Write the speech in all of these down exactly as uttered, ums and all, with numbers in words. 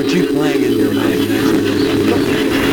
What you playing in your imagination?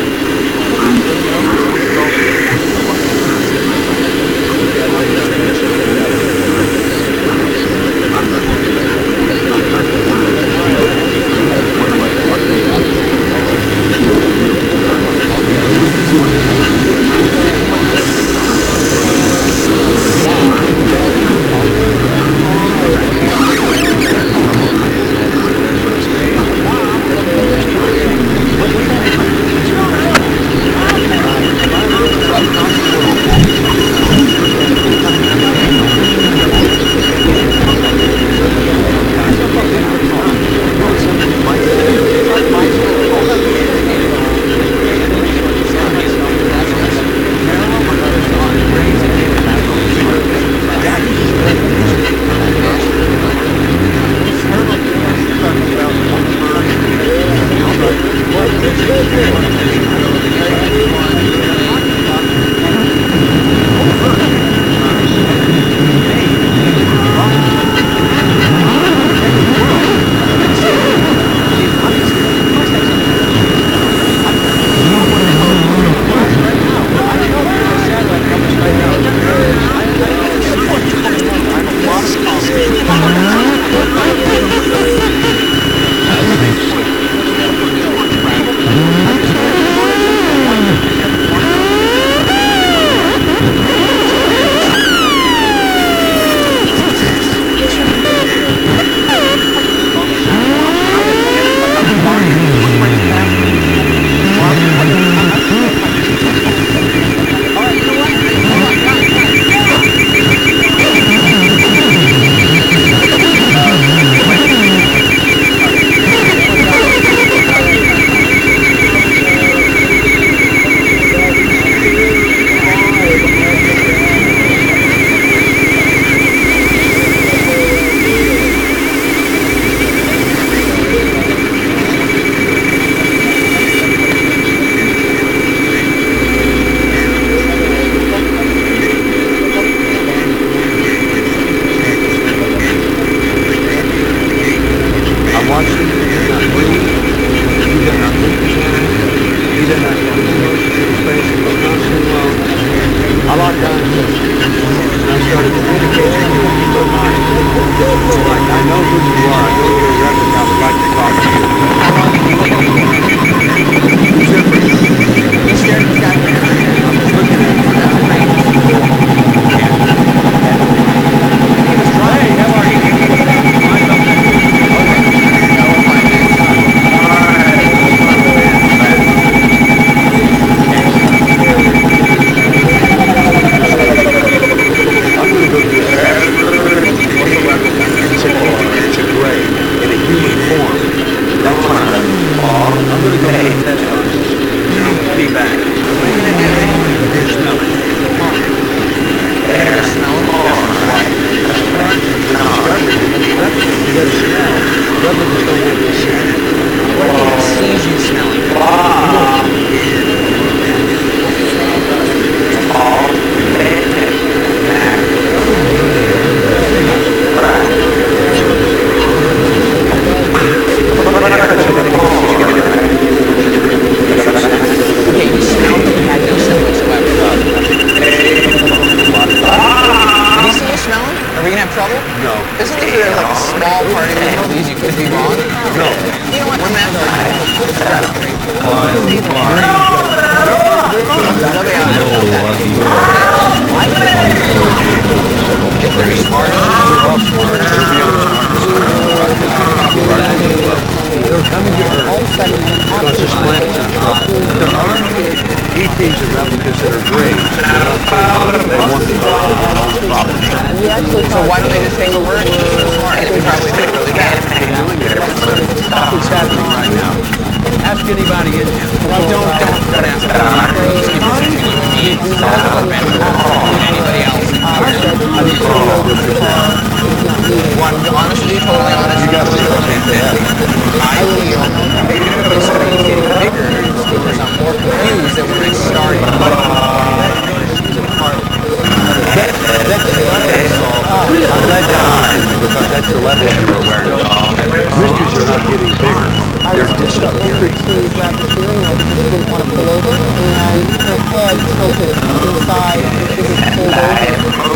Because that's the level of your awareness. Mysteries are not getting bigger. I was just over to grab the steering wheel because she didn't want to pull over, and her head tilted inside and she just pulled over.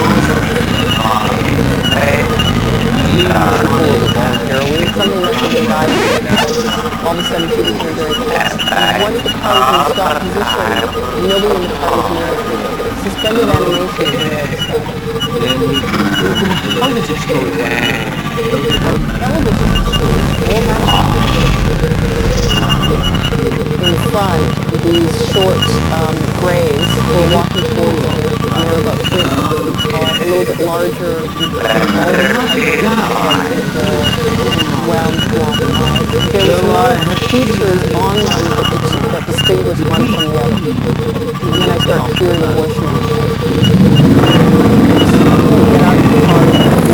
voluntarily. Something must have been guiding her. All of a sudden she became very close. And once the car was in stop position, nobody in the car was near it. Suspended animation is near the stop. How does it slow it down? In front, these short um, grays were walking towards them. And they were about three, uh, a little bit larger, round black eyes. There were no features on them that, that distinguished one from the other. And then I started hearing the voice in my head. Get out of the car.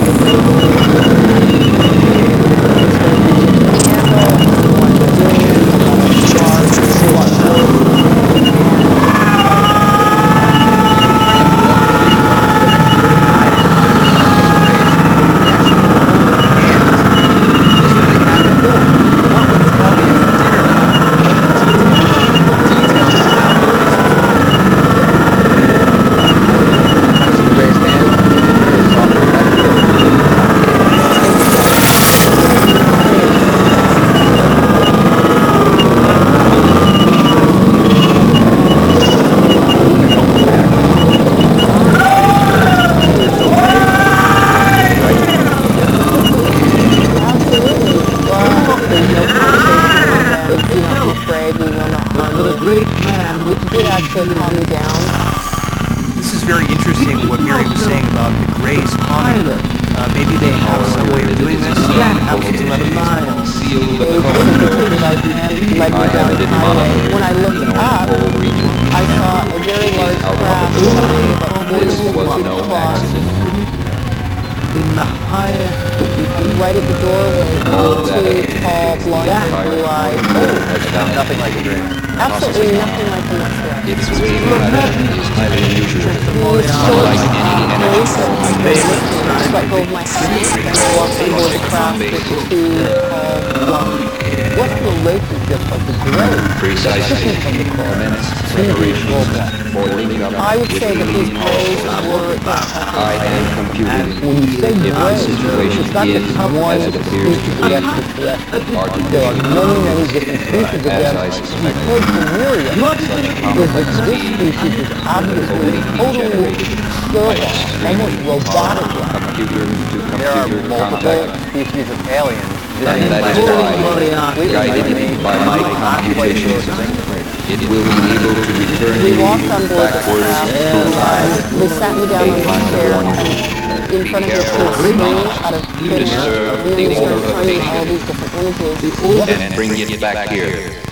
This is very interesting what Mary was saying about the Greys calming. Uh, maybe they have some way of doing this. It's eleven miles. When I looked up, I saw a very large craft about forty feet across. Right at the doorway, two tall, blonde, blue-eyed. Nothing like a dream. Absolutely nothing like a mushroom. Its wave pattern is highly unusual. Unlike any animal form I know. Just let go of my hand and I walked aboard the craft with the two tall, blonde. What's the relationship of the Grey? Precisely. Immense preparations for linking up I would with say that these alien Greys forces. were I am computing When you say if the Grey, situation it's not is just one as it appears to species be. that's the threat. Our There are many, many different species of as them. I suspect, Because the myriad is that this species is obviously totally sterile, almost robotic-like. computer to There are computer multiple contact. species of aliens. And that is why, guided by my computations, it will be able to return We you walked on board the backwards craft through time. and they sat me down on the chair and in front of me was a screen out of thin air. disturb And then the we started order of turning all nature these different images. and bring it back here.